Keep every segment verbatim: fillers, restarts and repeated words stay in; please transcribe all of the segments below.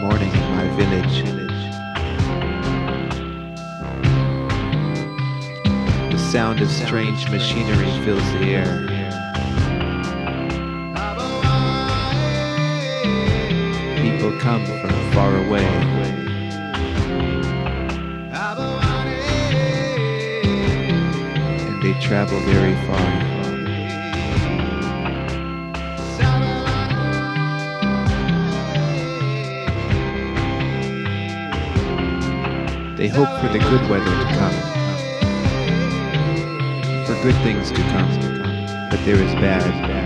morning in my village. The sound of strange machinery fills the air. People come from far away. And they travel very far. They hope for the good weather to come, for good things to come, but there is bad.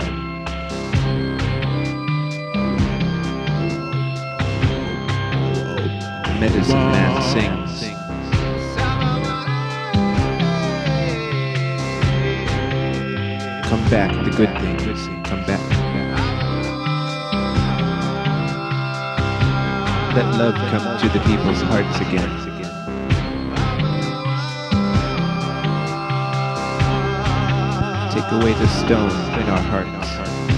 The medicine man sings. Come back, the good things, come back. Let love come to the people's hearts again. Take away the stone in our hearts.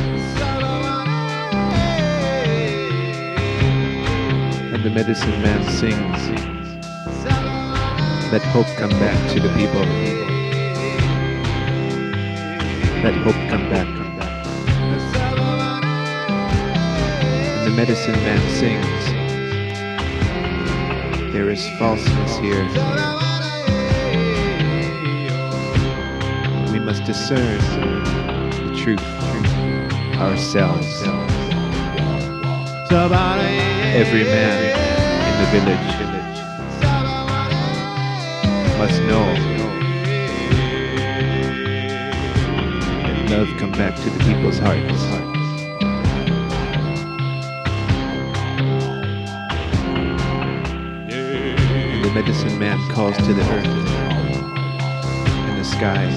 And the medicine man sings. Let hope come back to the people. Let hope come back. And the medicine man sings. There is falseness here. We must discern the truth ourselves. Every man in the village must know that love come back to the people's hearts. And the medicine man calls to the earth and the sky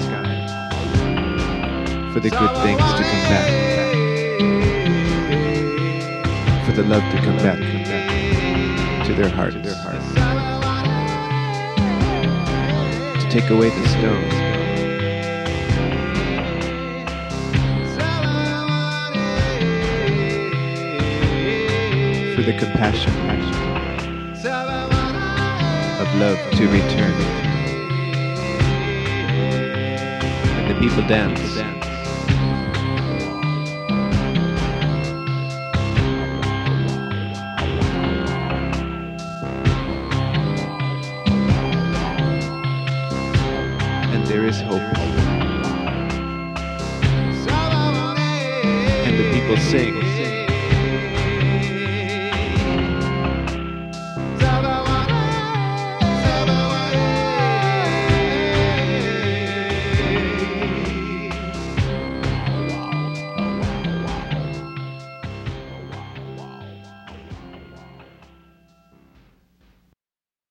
for the good things to come back, for the love to come back to their heart, their heart, to take away the stone, for the compassion of love to return, and the people dance. There is hope. And the people sing.